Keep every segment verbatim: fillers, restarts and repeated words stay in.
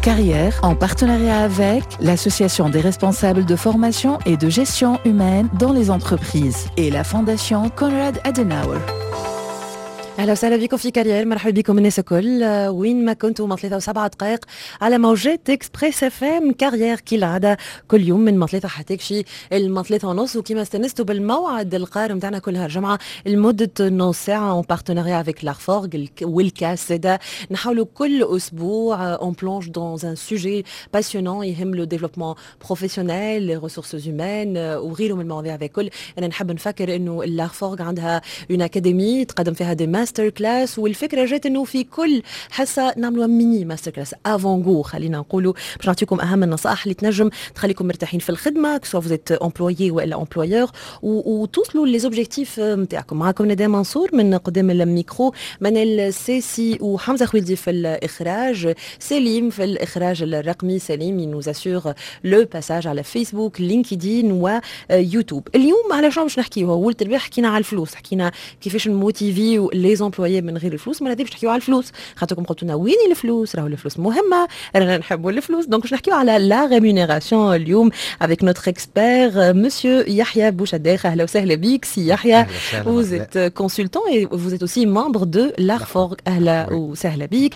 Carrière, en partenariat avec l'Association des responsables de formation et de gestion humaine dans les entreprises et la Fondation Konrad Adenauer. اهلا وسهلا بكم في كارير. مرحبا بكم الناس الكل وين ما كنتوا من ثلاثة وسبعة دقائق على موجات اكسبريس اف ام. كارير كالعاده كل يوم من ثلاثة حتى شي ثلاثة ونص، وكما استنستوا بالموعد القارم نتاعنا كل نهار جمعه لمده نص ساعه اون بارتناريا افيك لارفورغ والكاس زاده. نحاولوا كل اسبوع اون بلونج دون ان سوجي باسيونون يهم لو ديفلوبمون بروفيسيونيل لي ريسورسز هيومان وغيره من المواضيع هذه كل. انا نحب نفكر انه لارفورغ عندها اون اكاديمي تقدم فيها دي ماستر كلاس، والفكره جات انه في كل حصه نعملوا ميني ماستر كلاس افونغو، خلينا نقولوا باش نعطيكم اهم النصائح اللي تنجم تخليكم مرتاحين في الخدمه سواء فوزيت امبلويي ولا امبلويور، وتوصلوا لي زوبجيكتيف نتاعكم. معكم ندى منصور من قدام الميكرو، منال الساسي وحمزه خويلدي في الاخراج، سليم في الاخراج الرقمي. سليم ينوز اسور لو باساج على فيسبوك لينكدين ويوتيوب. اليوم على شنو باش نحكيو؟ ولت البارح حكينا على الفلوس، حكينا كيفاش نموتيفيو لي امبلويي من غير الفلوس. ما ناديش نحكيو على الفلوس خاطركم قلتوا لنا وين الفلوس، راهو الفلوس مهمه، رانا نحبوا الفلوس. دونك باش نحكيو على لا ريمونيراسيون اليوم افيك نوتر اكسبير مسيو يحيى بوشداخ. اهلا وسهلا بك سي يحيى. Vous êtes consultant et vous êtes aussi membre de l'Arforg. اهلا وسهلا بك.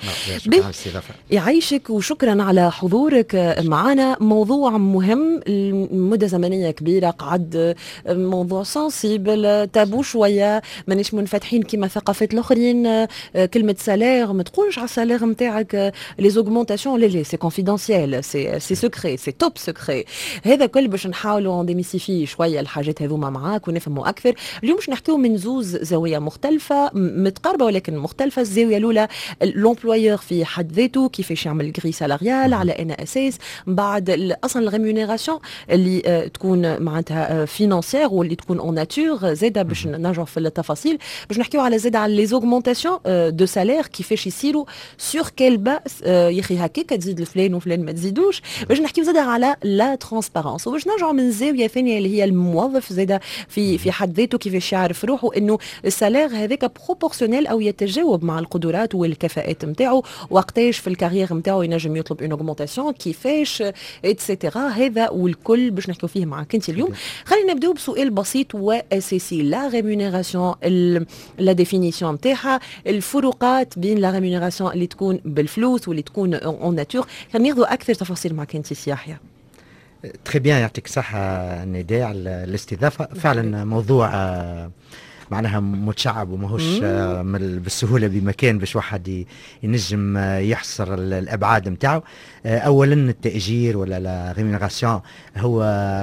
يعيشك وشكرا على حضورك معنا. موضوع مهم مده زمنيه كبيره، قعد موضوع سنسيبل تابو شويه، مانيش منفتحين كما ثقافه الاخرين. كلمه سالير ما تقولش على السالير نتاعك لي زوغمونطاسيون، لا لا سي كونفيدونسيال، سي سي سكري، سي توب سكري. هذا كل باش نحاولوا نديميسيفي شويه الحاجات هذوما معاك ونفهموا اكثر. اليوم باش نحكيو من زوز زاويه مختلفه متقاربه ولكن مختلفه. الزاويه الاولى لومبلويور في حد ذاته، كيفاش يعمل غري سالاريال على ان اساس، بعد اصلا الريمونيراسيون اللي تكون معناتها فينانسيير واللي تكون اون ناتور زاده باش نرجعوا في التفاصيل. باش نحكيو على زاد على لي زوغمونطاسيون دو سالير كيفاش يصيروا سور كيل باس. يا اخي هكاك تزيد الفلان وفلان ما تزيدوش. باش نحكيو زاد على لا ترانسبارونس، وباش نرجعوا من زاويه ثانيه اللي هي الموظف زاد في في حد ذاته كيفاش يعرف روحه انه السالير هذاك بروبورسيونيل او يتجاوب مع القدرات والكفاءات نتاعو، وقتاش في الكارير نتاعو ينجم يطلب اون اوغمونطاسيون كيفاش اتسيتيرا. هذا والكل باش نحكيو فيه معك انت اليوم. خلينا نبداو بسؤال بسيط واساسي. لا ريمونيراسيون لا ديفينيسيون نتاعها، الفروقات بين لا ريمونيراسيون اللي تكون بالفلوس واللي تكون اون ناتور. خلينا ناخذوا اكثر تفاصيل معك انت سي يحيى. تري بيان، يعطيك الصحة نداء على الاستضافة. فعلا موضوع معناها متشعب وماهوش بالسهولة بمكان باش واحد ينجم يحصر الأبعاد نتاعو. أولا التأجير ولا لا ريمونيراسيون هو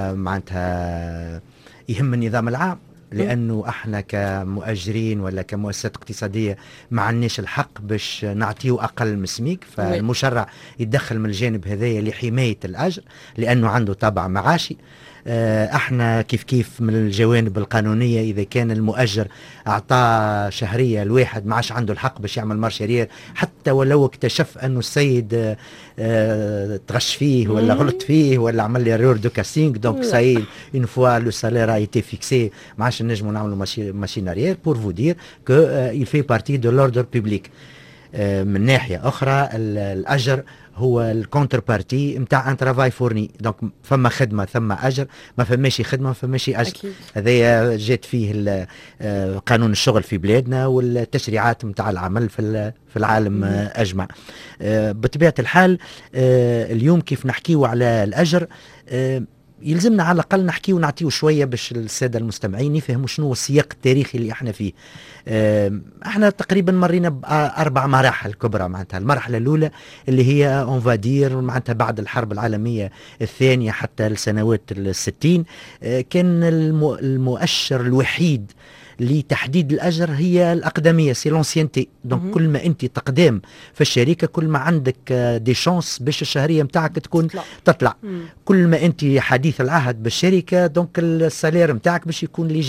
معناتها يهم النظام العام، لأنه احنا كمؤجرين ولا كمؤسسات اقتصادية ما عندناش الحق باش نعطيو أقل من سميك. فالمشرع يتدخل من الجانب هذايا لحماية الأجر لأنه عنده طابع معاشي. احنا كيف كيف من الجوانب القانونية إذا كان المؤجر أعطاه شهرية الواحد ما عادش عنده الحق باش يعمل مارشارير، حتى ولو اكتشف أنه السيد اه تغش فيه ولا غلط فيه ولا عمل لي ريور دو كاستينغ. دونك سايل اون فوا لو سالير ايتي فيكسي ما عادش نجموا نعملوا ماشين اريير. بور فو دير كو il fait partie de l'ordre public. من ناحية أخرى الأجر هو الكونتر بارتي نتاع ان ترافاي فورني. دونك فما خدمه ثم اجر، ما فماشي خدمه ما فماشي اجر. هذايا جات فيه قانون الشغل في بلادنا والتشريعات نتاع العمل في في العالم مم. اجمع. بطبيعه الحال اليوم كيف نحكيو على الاجر يلزمنا على الأقل نحكي ونعطيه شوية باش السادة المستمعين يفهموا شنو السياق التاريخي اللي احنا فيه. اه احنا تقريبا مرينا بأربع مراحل كبرى. معناتها المرحلة الأولى اللي هي اونفادير معناتها بعد الحرب العالمية الثانية حتى السنوات الستين. اه كان المؤشر الوحيد لتحديد الأجر هي الأقدمية، سي لونسيانتي. دونك كل ما أنت تقدام في الشركة كل ما عندك دي شانس باش الشهرية متاعك تكون تطلع, تطلع. كل ما أنت حديث العهد بالشركة دونك السالير متاعك باش يكون ليجي.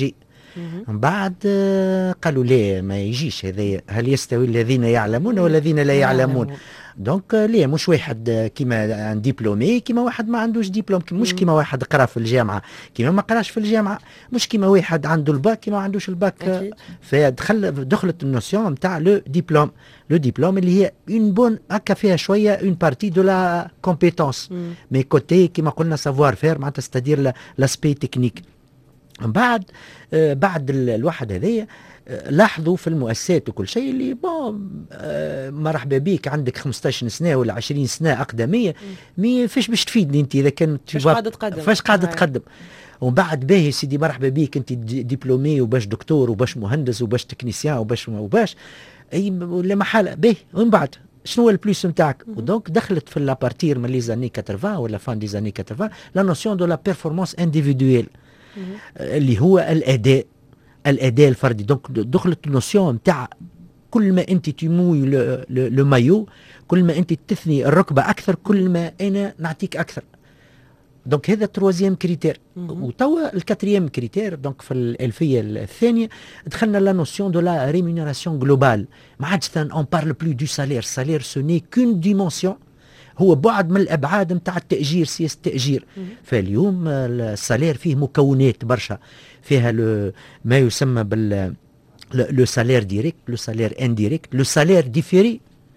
من بعد آه، قالوا لا ما يجيش هذا، هل يستوي الذين يعلمون والذين لا يعلمون؟ دونك ليه مش واحد كيما ديبلومي كيما واحد ما عندوش ديبلوم، مش كيما واحد قرا في الجامعه كيما ما قراش في الجامعه، مش كيما واحد عنده الباك كيما ما عندوش الباك. فدخل دخلت النوسيون نتاع لو ديبلوم، لو ديبلوم اللي هي اون بون هكا فيها شويه اون بارتي دو لا كومبيتونس مي كوتي كيما قلنا سافوار فير معناتها ستادير لاسبي تكنيك. من بعد آه بعد الواحد هذايا لاحظوا في المؤسسات وكل شيء اللي بون آه مرحبا بيك عندك خمسطاش سنه ولا عشرين سنه اقدميه، مي فاش باش تفيدني انت اذا كنت فاش قاعد تقدم، فاش قاعد تقدم. ومن بعد باهي سيدي مرحبا بيك انت دبلومي وباش دكتور وباش مهندس وباش تكنيسيان وباش وباش اي لا محاله باهي. ومن بعد شنو هو البلوس نتاعك؟ ودونك دخلت في لابارتير من لي زاني ثمانين ولا فان دي زاني ثمانين لا نوسيون دو لا بيرفورمانس انديفيدويل اللي هو الاداء الاداء الفردي. دونك دخلت النوسيون نتاع كل ما انت تموي لو مايو، كل ما انت تثني الركبه اكثر، كل ما انا نعطيك اكثر. دونك هذا التروازيام كريتير. وتوا الكاتريام كريتير دونك في الالفيه الثانيه دخلنا لا نوسيون دو لا ريمونيراسيون جلوبال. ما عادش اون بارل بلو دو سالير، سالير سو ني كون ديمونسيون، هو بعد من الابعاد نتاع التاجير، سياسه التاجير. فاليوم السالير فيه مكونات برشا، فيها ما يسمى بال لو سالير ديريكت، لو سالير انديريكت، لو سالير ديفيري.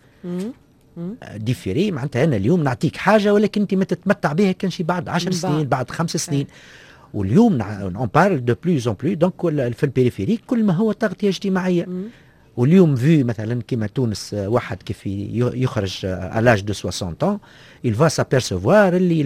ديفيري معناتها انا اليوم نعطيك حاجه ولكن انت ما تتمتع بها كان شي بعد عشر سنين بعد خمس سنين. واليوم اون بارل دو بلوز اون بلوس دونك في البريفيريك كل ما هو تغطيه اجتماعيه. واليوم في مثلا كيما تونس واحد كيف يخرج الاج دو ستين ans il va s'apercevoir اللي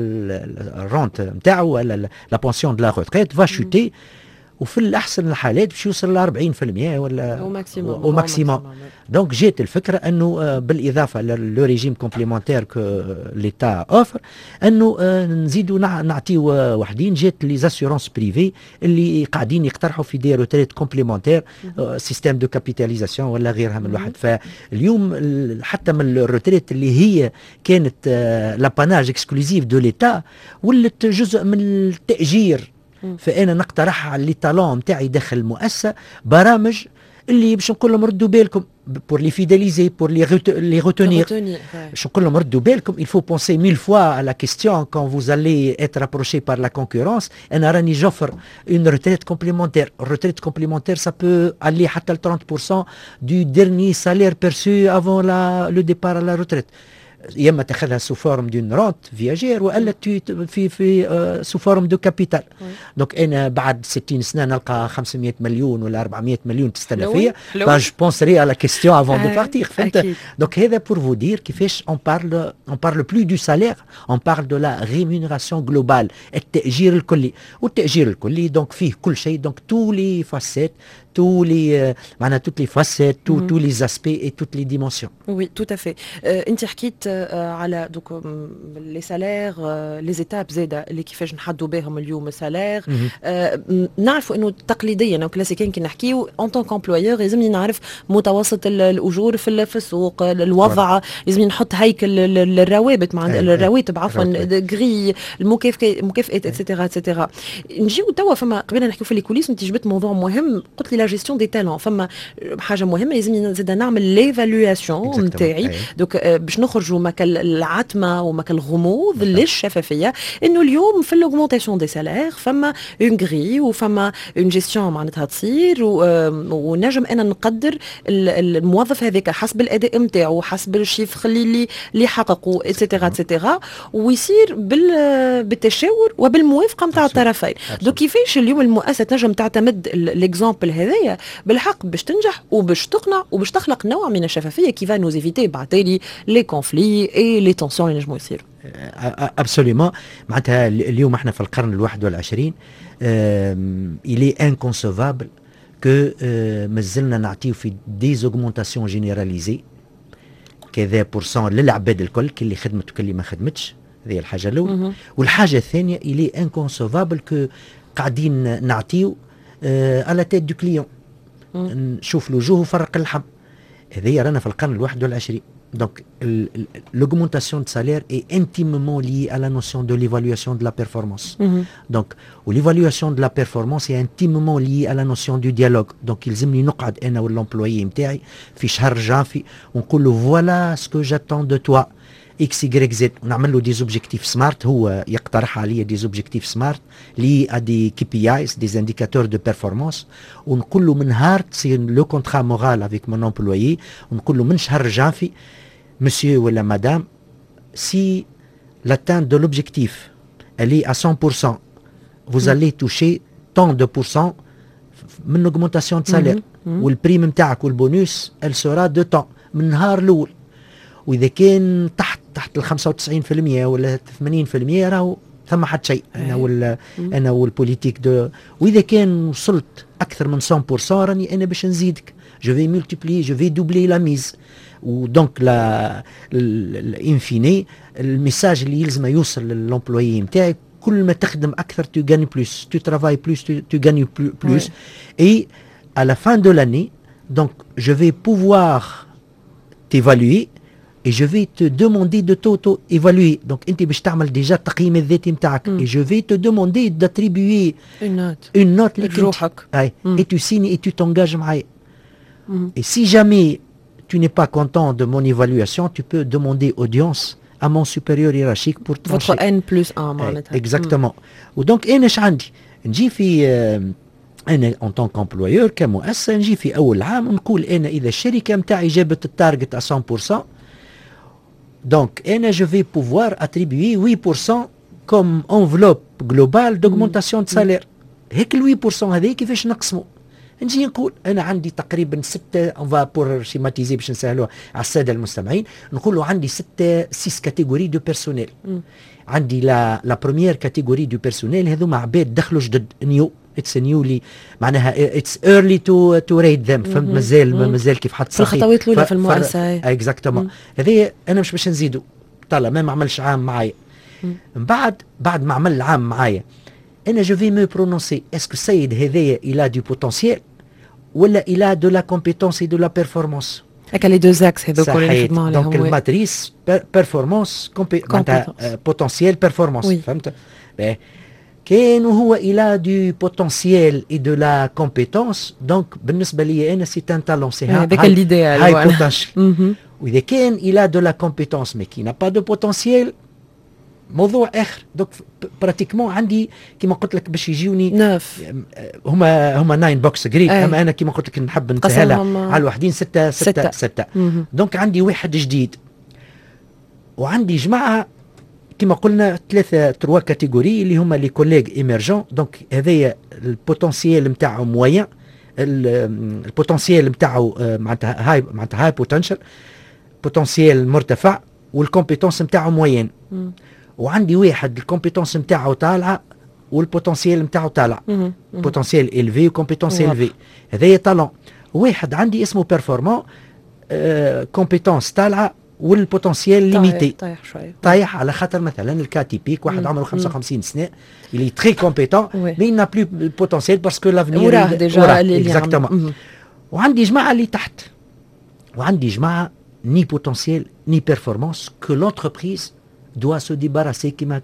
الرونت نتاعو ولا لا بونسيون دو لا ريتريت فا شوتي، وفي الاحسن الحالات باش يوصل ل أربعين بالمئة ولا او ماكسيموم. دونك جات الفكره انه بالاضافه للو ريجيم كومبليمونتير كو ليتا اوفر انه نزيدوا نعطيو وحدين. جات لي زاسيورونس بريفي اللي قاعدين يقترحوا في دي روتريت كومبليمونتير سيستيم دو كابيتاليزاسيون ولا غيرها من الواحد. فاليوم حتى من الروتريت اللي هي كانت لاباناج اكسكلوزيف دو ليتا ولت جزء من التاجير. فانا نقترح على لي طالون نتاعي داخل المؤسسه برامج اللي باش نقول لهم ردوا بالكم بور لي فيداليزي بور لي لي روتونير. باش نقول لهم ردوا بالكم il faut penser mille fois à la question quand vous allez être approché par la concurrence. انا راني جوفر une retraite complémentaire. retraite complémentaire ça peut aller حتى ل trente pour cent du dernier salaire perçu avant la le départ à la retraite. يا اما تاخذها سو فورم دون رونت فياجير والا في في آه سو فورم دو كابيتال. دونك انا بعد ستين سنه نلقى خمسمائة مليون ولا أربعمائة مليون تستنى فيا، باش بونسري على كيستيون افون دو بارتير. فهمت؟ دونك هذا بور فو دير كيفاش اون بارل اون بارل بلو دو سالير، اون بارل دو لا ريمونيراسيون جلوبال، التاجير الكلي. والتاجير الكلي دونك فيه كل شيء، دونك تو لي فاسيت tous les euh, معناها toutes les facettes tous mm. tous les aspects et toutes les dimensions. Oui, tout à fait. euh, انت حكيت uh, على دوك لي سالير لي زيتاب زاده اللي كيفاش نحدوا بهم اليوم السالير. mm-hmm. uh, نعرفوا انه تقليديا او كلاسيكيا كي نحكيو اون طون كومبلويور لازمني نعرف متوسط الاجور في في السوق، الوضع لازمني نحط هيكل الروابط مع الرواتب عفوا غري المكافئات اتسيتيرا اتسيتيرا. نجيو توا فما قبل نحكيو في لي كوليس انت جبت موضوع مهم قلت لي لا جيستيون دي تالون. فما حاجه مهمه لازم زاد نعمل ليفالواسيون نتاعي دوك باش نخرجوا مك العتمه ومك الغموض للشفافيه انه اليوم في الاوغمونطاسيون دي سالير فما اون غري وفما اون جيستيون معناتها تصير ونجم انا نقدر الموظف هذاك حسب الاداء نتاعو حسب الشيفر اللي اللي حققوا اتسيتيرا اتسيتيرا ويصير بالتشاور وبالموافقه نتاع الطرفين. دوك كيفاش اليوم المؤسسه تنجم تعتمد الاكزامبل هذايا بالحق باش تنجح وباش تقنع وباش تخلق نوع من الشفافيه كيفا نوزيفيتي بعتالي لي كونفلي اي لي تونسيون اللي نجموا يصيروا. ابسوليومون. معناتها اليوم احنا في القرن الواحد والعشرين الي انكونسيفابل كو مازلنا نعطيو في ديزوغمونتاسيون جينيراليزي كذا بورسون للعباد الكل كل اللي خدمت وكل اللي ما خدمتش. هذه الحاجه الاولى. والحاجه الثانيه الي انكونسيفابل كو قاعدين نعطيو على تيت دو كليون نشوف الوجوه وفرق اللحم. هذه رانا في القرن الواحد والعشرين Donc, l'augmentation de salaire est intimement liée à la notion de l'évaluation de la performance. Mhm. Donc, l'évaluation de la performance est intimement liée à la notion du dialogue. Donc, يلزمني نقعد أنا والemployé متاعي في شهر جانفي ونقول له voilà ce que j'attends de toi X, Y, Z. ونعمل له des objectifs smart. هو يقترح عليا des objectifs smart liés à des K P Is, des indicateurs de performance. ونقول له من نهار تصير le contrat moral avec mon employé. ونقول له من شهر جانفي monsieur ou la madame, si l'atteinte de l'objectif elle est à cent pour cent, vous mm. allez toucher tant de pourcents من augmentation de salaire. mm-hmm. Mm-hmm. والبريم نتاعك والبونus elle sera de temps من النهار الاول. واذا كان تحت تحت ال خمسة وتسعين بالمئة ولا ثمانين بالمئة راهو ثم حد شيء. انا وال mm. انا والبوليتيك دو. واذا كان وصلت اكثر من مية بالمئة راني انا باش نزيدك. je vais multiplier, je vais doubler la mise. ودونك لا الانفيني الميساج اللي يلزم يوصل للامبلويي نتاعك كل ما تخدم اكثر tu gagnes plus, tu travailles plus, tu, tu gagnes plus, plus. Oui. Et à la fin de l'année, donc je vais pouvoir t'évaluer et je vais te demander de t'auto-évaluer. Donc انت باش تعمل déjà التقييم الذاتي نتاعك et je vais te demander d'attribuer une note une note لروحك. et tu signes et tu t'engages معايا. Et si jamais tu n'es pas content de mon évaluation, tu peux demander audience à mon supérieur hiérarchique pour trancher. Votre N plus un معناتها. Exactement. ودونك انا ايش عندي؟ نجي في انا en tant qu'employeur كمؤسسة نجي في اول عام نقول انا اذا الشركة نتاعي جابت التارجت à cent pour cent, donc انا je vais pouvoir attribuer huit pour cent comme enveloppe globale d'augmentation de salaire. هيك ال huit pour cent هذه كيفاش نقسمه؟ نجي نقول انا عندي تقريبا ستة اون فا بور شيماتيزي باش نسهلوها على الساده المستمعين. نقولوا عندي ستة سيس كاتيجوري دو بيرسونيل. عندي لا لا بروميير كاتيجوري دو بيرسونيل هذوما عباد دخلوا جدد نيو اتس نيولي معناها اتس ايرلي تو تو ريت ذم. فهمت؟ مازال مازال كيف حط صحيح الخطوات الاولى في المؤسسه. اكزاكتومون. هذه انا مش باش نزيدوا طالما ما عملش عام معايا. من بعد بعد ما عمل عام معايا انا جو في مو برونونسي اسكو السيد هذايا الى دو بوتنسيال ولا الى دو لا كومبيتونس اي دو لا بيرفورمانس. هكا لي دو زاكس هذوك اللي نخدموا عليهم. دونك الماتريس بيرفورمانس معناتها بوتنسيال بيرفورمانس. فهمت؟ كان هو الى دو بوتنسيال اي دو لا كومبيتونس دونك بالنسبه لي انا سي ان تالون سي هذاك الايديال. هاي بوتنسيال. واذا كان الى دو لا كومبيتونس مي كي نا با دو بوتنسيال موضوع اخر. دوك براتيكمون عندي كيما قلت لك باش يجيوني ناف هما هما ناين بوكس جريد. اما انا كيما قلت لك نحب نسهلها على الوحدين ستة ستة ستة, ستة. دونك عندي واحد جديد وعندي جماعه كيما قلنا ثلاثه تروا كاتيجوري اللي هما لي كوليغ ايمرجون. دونك هذايا البوتنسيال نتاعو موين, البوتنسيال نتاعو معناتها هاي معناتها هاي بوتنشال بوتنسيال مرتفع والكومبيتونس نتاعو موين. وعندي واحد الكومبيتونس نتاعو طالعه والبوتنسيال نتاعو طالع. بوتنسيال الفي وكومبيتونس الفي هذايا طالون. واحد عندي اسمه بيرفورمون كومبيتونس طالعه والبوتنسيال ليميتي طايح شويه طايح على خاطر مثلا الكاتيبيك واحد عمره خمسة وخمسين سنه اللي تري كومبيتون مي نا بلو بوتنسيال باسكو لافنير وراه ديجا اكزاكتومون. وعندي جماعه اللي تحت وعندي جماعه ني بوتنسيال ني بيرفورمانس كو لونتربريز دوا سو ديباراسي كيما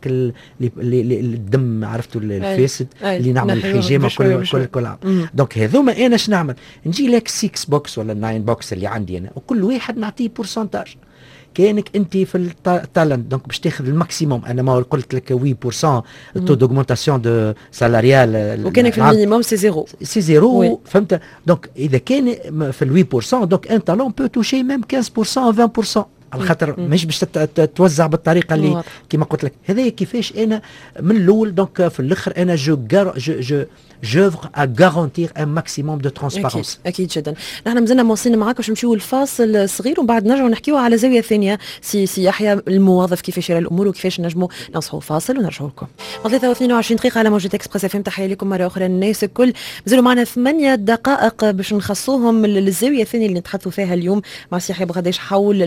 الدم عرفتوا الفاسد اللي نعمل الحجامه كل كل كل عام. دونك هذوما انا اش نعمل؟ نجي لك ستة بوكس ولا تسعة بوكس اللي عندي انا وكل واحد نعطيه بورسنتاج. كانك انت في التالنت دونك باش تاخذ الماكسيموم. انا ما قلت لك ثمانية بالمئة تو دوغمونتاسيون دو سالاريال وكانك في المينيموم سي زيرو سي زيرو. فهمت؟ دونك اذا كان في ال ثمانية بالمئة دونك ان تالون بو توشي ميم خمسة بالمئة او عشرين بالمئة على خاطر مش باش توزع بالطريقه اللي كما قلت لك. هذا كيفاش انا من الاول دونك في الاخر انا جو جو جوفر ا غارونتير ان ماكسيموم دو ترانسبارونس. اكيد جدا. نحن مازلنا مواصلين معاك باش نمشيو الفاصل صغير ومن بعد نرجعوا نحكيو على زاويه ثانيه سي سي يحيى الموظف كيفاش يرى الامور وكيفاش نجموا نصحوا فاصل ونرجعوا لكم. ثلاثة واثنين وعشرين دقيقه على موجة اكسبريس اف ام. تحيه لكم مره اخرى الناس الكل. مازالوا معنا ثمانية دقائق باش نخصوهم للزاويه الثانيه اللي نتحدثوا فيها اليوم مع سي يحيى بغداش حول لا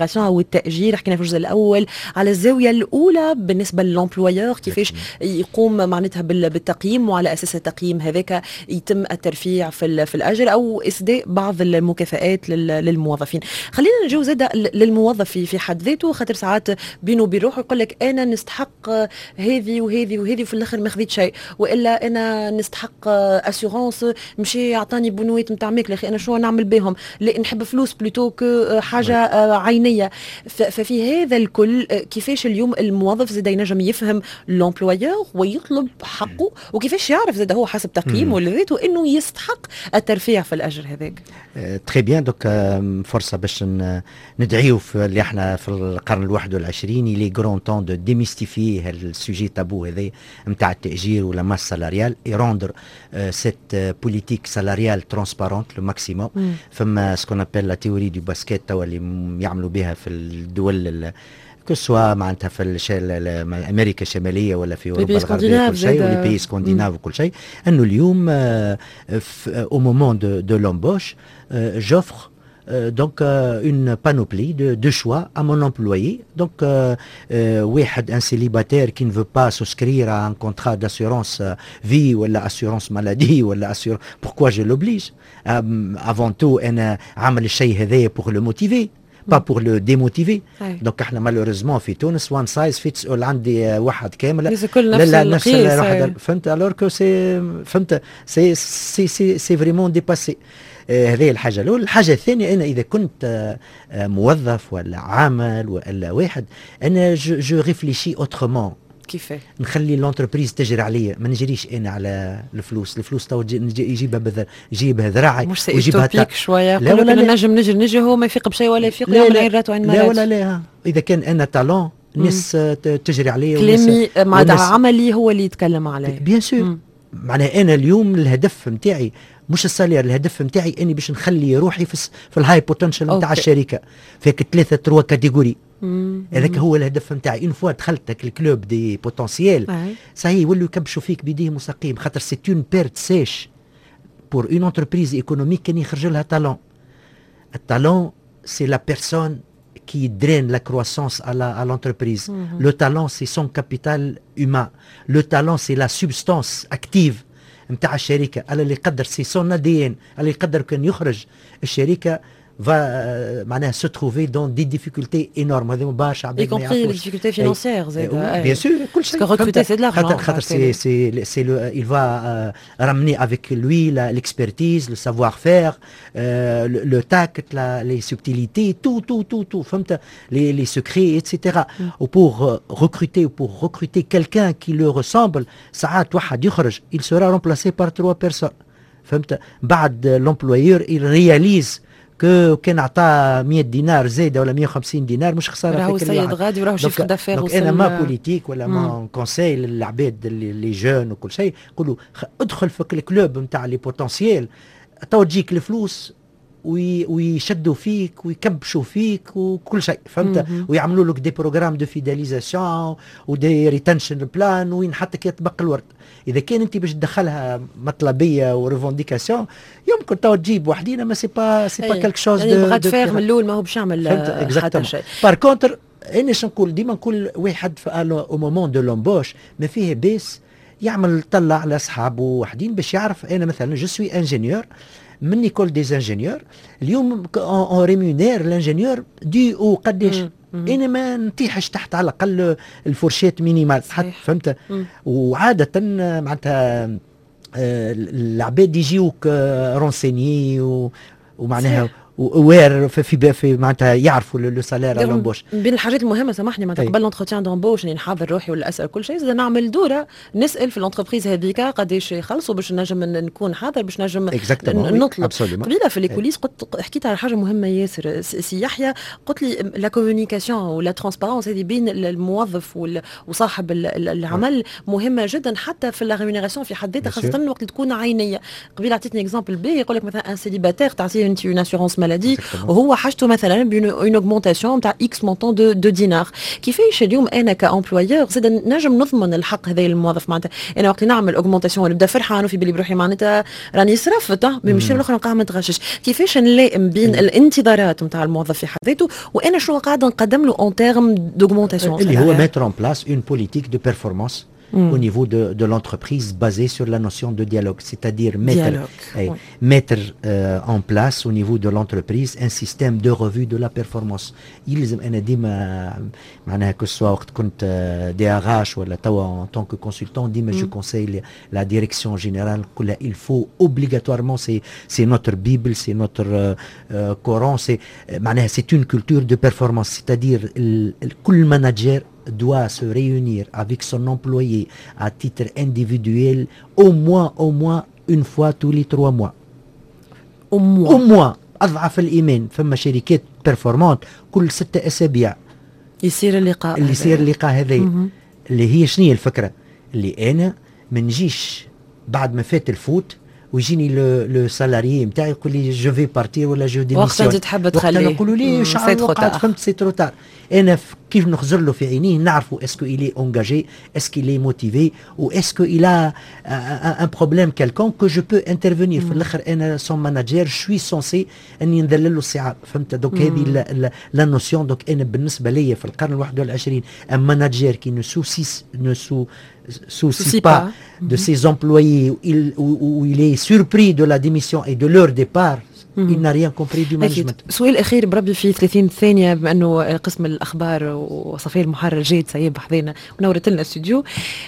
ريمونيراسيون او التاجير. حكينا في الجزء الاول على الزاويه الاولى بالنسبه للامبلويور كيفاش يقوم معناتها بالتقييم، وعلى اساس التقييم هذاك يتم الترفيع في في الاجر او اسداء بعض المكافآت للموظفين. خلينا نجيو زاده للموظف في حد ذاته، خاطر ساعات بينه وبين روحه يقول لك انا نستحق هذه وهذه وهذه وفي الاخر ما خذيت شيء، والا انا نستحق اسيورونس مشي يعطاني بنويت نتاع ماكله، اخي انا شو نعمل بهم؟ لا نحب فلوس بلوتو كو حاجه عينيه. ففي هذا الكل كيفاش اليوم الموظف زاد ينجم يفهم لومبلويور ويطلب حقه، وكيفاش يعرف زاد هو حسب تقييمه لذاته انه يستحق الترفيع في الاجر هذاك؟ تري بيان. دوك فرصه باش ندعيو في اللي احنا في القرن الواحد والعشرين لي غران طون دو ديميستيفي هذا السوجي تابو هذا نتاع التاجير ولا ماس سالاريال اي روندر سيت بوليتيك سالاريال ترانسبارونت لو ماكسيموم. فما سكون ابل لا تيوري دو باسكيت توا اللي يعملوا بها في الدول كو سوا معناتها في امريكا الشماليه ولا في اوروبا الغربيه كل شيء ولي بي سكانديناف وكل شيء، انه اليوم او مومون دو دو لومبوش جوفر donc euh, une panoplie de, de choix à mon employé. Donc euh, euh, واحد un célibataire qui ne veut pas souscrire à un contrat d'assurance euh, vie ou assurance maladie ou assurance, pourquoi je l'oblige? euh, avant tout انا عمل الشيء هذايا pour le motiver pas pour le démotiver. donc احنا malheureusement في تونس one size fits all، عندي واحد كامل لا لا نفس الواحد. فهمت alors que c'est فهمت c'est c'est c'est c'est vraiment dépassé. هذه الحاجة الأولى. الحاجة الثانية أنا إذا كنت موظف ولا عامل ولا واحد، أنا جو ريفليشي أوترومون. كيف نخلي لونتربريز تجري عليا، ما نجريش انا على الفلوس. الفلوس تو يجيبها بذر يجيبها ذراعي مش سيتوبيك شويه. لا ولا لا نجم نجري نجي هو ما يفيق بشيء ولا يفيق يعمل عين رات وعين مرات. لا ولا لا. اذا كان انا تالون الناس تجري عليا كلامي مع عملي هو اللي يتكلم عليه بيان سور. معناها انا اليوم الهدف نتاعي مش السالير، الهدف نتاعي اني باش نخلي روحي في في الهاي بوتنشال نتاع الشركه فيك ثلاثه تروا كاتيجوري. هذاك هو الهدف نتاعي. اون فوا دخلتك الكلوب دي بوتنسييل صحيح يولوا يكبشوا فيك بيديهم وساقيهم، خاطر سي اون بيرت سيش بور اون انتربريز ايكونوميك كان يخرج لها تالون. التالون سي لا بيرسون qui draine la croissance à la à l'entreprise. Mm-hmm. Le talent c'est son capital humain. Le talent c'est la substance active نتاع الشركه. على اللي يقدر سي سون ادي ان، اللي يقدر كان يخرج الشركه va معناها se trouver dans des difficultés énormes. هذا برشا عباد ما يعرفوش. y compris les difficultés financières زاد. bien sûr كل شيء. parce que recruter c'est de l'argent. خاطر سي سي سي il va ramener avec lui l'expertise, le savoir-faire, le tact, les subtilités, tout tout tout tout فهمت les les secrets et cetera. ou pour recruter ou pour recruter quelqu'un qui le ressemble ساعات واحد يخرج il sera remplacé par trois personnes. فهمت بعد l'employeur il réalise كان عطاه مية دينار زايده ولا مية وخمسين دينار مش خساره. راهو السيد غادي وراهو شيف دافير. انا ما بوليتيك ولا ما كونساي للعباد اللي جون وكل شيء، نقولوا ادخل في الكلوب نتاع لي بوتنسييل تو تجيك الفلوس ويشدوا فيك ويكبشوا فيك وكل شيء فهمت. ويعملوا لك دي بروغرام دو فيداليزاسيون ودي ريتنشن بلان وين حتى يطبق الورد. اذا كان انت باش تدخلها مطلبيه وريفونديكاسيون يمكن تو تجيب وحدينا، ما سي با سي با كالك شوز دو بغات فيغ من الاول ما هو باش يعمل حتى شيء. بار كونتر انا اش نقول ديما نقول واحد او مومون دو لومبوش ما فيه بيس يعمل طلع على اصحابه وحدين باش يعرف. انا مثلا جو سوي انجينيور من ايكول دي انجينيور، اليوم اون ريمونير لانجينيور دي او قداش انا ما نطيحش تحت على الاقل الفورشيت مينيمال حتى فهمت. وعاده معناتها العباد يجيوك رونسيني ومعناها ووير في في معناتها يعرفوا لو سالير على لومبوش. بين الحاجات المهمه سامحني معناتها قبل لونتروتيان دومبوش اني نحضر روحي ولا اسال كل شيء، زاد نعمل دوره نسال في الانتربريز هذيك قداش يخلصوا باش نجم نكون حاضر باش نجم نطلب. قبيله في الكوليس قلت حكيت على حاجه مهمه ياسر سي يحيى، قلت لي لا كومونيكاسيون ولا ترانسبارونس هذه بين الموظف وصاحب العمل مهمه جدا حتى في لا ريمونيراسيون في حد ذاتها، خاصه وقت تكون عينيه. قبيله عطيتني اكزامبل باهي يقول لك مثلا ان سيليباتير تعطيه انت اون اسيورونس مالادي maladie وهو حاجته مثلا بين augmentation نتاع X montant de de dinar كيفاش اليوم انا كامبلويور زاد نجم نضمن الحق هذا الموظف معناتها انا وقت نعمل اوغمونتاسيون نبدا فرحان وفي بالي بروحي معناتها راني صرفت ماشي الاخر نقع ما نتغشش كيفاش نلائم بين الانتظارات نتاع الموظف في حد ذاته وانا شنو قاعده نقدم له اون تيرم دوغمونتاسيون اللي هو mettre en place une politique de performance Mm. au niveau de, de l'entreprise basée sur la notion de dialogue, c'est-à-dire mettre, dialogue, eh, oui. mettre euh, en place au niveau de l'entreprise un système de revue de la performance. يلزم أنا ديما معناها que soit وقت كنت D R H ولا توا en tant que consultant ديما mm. je conseille la direction générale كلها il faut obligatoirement c'est c'est notre Bible, c'est notre euh, euh, Coran, c'est معناها c'est une culture de performance, c'est-à-dire ال, ال, كل manager doit se réunir avec son employé à titre individuel au moins au moins une fois tous les trois mois. Au moins. Au moins. أضعف الإيمان فما شركات performantes كل ستة أسابيع يصير اللقاء اللي يصير اللقاء هذا اللي هي شنو هي الفكرة اللي أنا ما نجيش بعد ما فات الفوت ويجيني لو لو سالاريي نتاعي يقول لي جو في بارتير ولا جو ديميسيون وقت تحب تخليه نقولوا لي شعار وقعت فهمت سي ترو تار انا كيف نخزر له في عينيه نعرفوا اسكو إلي انجاجي اسكو إلي موتيفي و اسكو إلا ان بروبليم كالكون كو جو بو انترفينير في الاخر انا سون ماناجير شوي سونسي اني نذلل له الصعاب فهمت دونك هذه لا نوسيون دونك انا بالنسبه لي في القرن الواحد والعشرين ان ماناجير كي نو سوسيس نو سو soucie pas de mm-hmm. ses employés où il, où, où il est surpris de la démission et de leur départ mm-hmm. il n'a rien compris du management. سؤال اخير بربي في ثلاثين ثانيه بما انه قسم الاخبار وصفيه المحرر جيد سيب حذينا ونورت لنا الاستوديو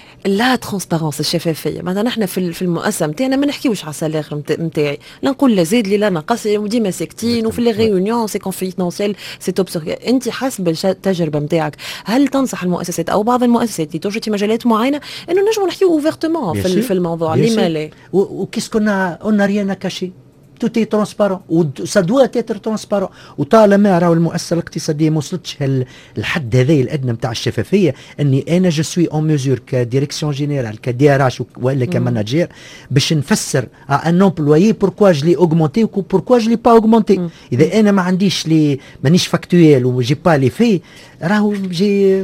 لا ترانسبارونس الشفافيه مثلا نحن في في المؤسسه نتاعنا ما نحكيوش على السالير نتاعي لا نقول لا زاد لي لا نقص وديما ساكتين وفي لي ريونيون سي كونفيدونسيال سي توب سيغ انت حسب التجربه نتاعك هل تنصح المؤسسات او بعض المؤسسات اللي توجد في مجالات معينه انه نجموا نحكيو اوفرتومون في, في الموضوع لما لا وكيس كنا اون ريان كاشي tout est transparent وسا doit être transparent وطالما راهو المؤسسه الاقتصاديه ما وصلتش الحد هذا الادنى نتاع الشفافيه اني انا جو سوي اون ميزور كديريكسيون جينيرال كدي ار اش ولا كماناجير باش نفسر ان امبلويي بوركوا جو لي اوغمونتي وبوركوا جو لي با اوغمونتي اذا انا ما عنديش لي مانيش فاكتويل وجي با لي في راهو جي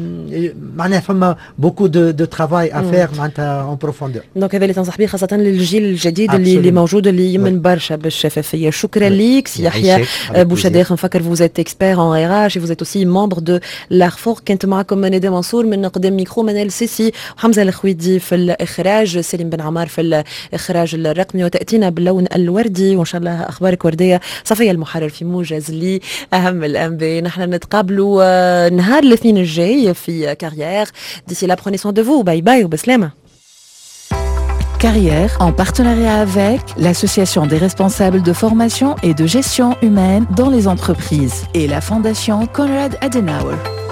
معناها فما بوكو دو دو ترافاي افير معناتها اون بروفوندور دونك هذا اللي تنصح به خاصه للجيل الجديد اللي, اللي موجود اللي يمن برشا بالشفافيه شكرا ليك سي يحيى بوشاداخ نفكر vous êtes expert en R H et vous êtes aussi membre de l'Arfor كنت معكم ندى منصور من قدام ميكرو منال سيسي وحمزه الخويدي في الاخراج سليم بن عمار في الاخراج الرقمي وتاتينا باللون الوردي وان شاء الله اخبارك ورديه صفيه المحرر في موجز لاهم الانباء نحن نتقابلوا نهار الاثنين الجاي في كارير d'ici là prenez soin de vous باي باي وبسلامه Carrière, en partenariat avec l'Association des responsables de formation et de gestion humaine dans les entreprises et la Fondation Konrad Adenauer.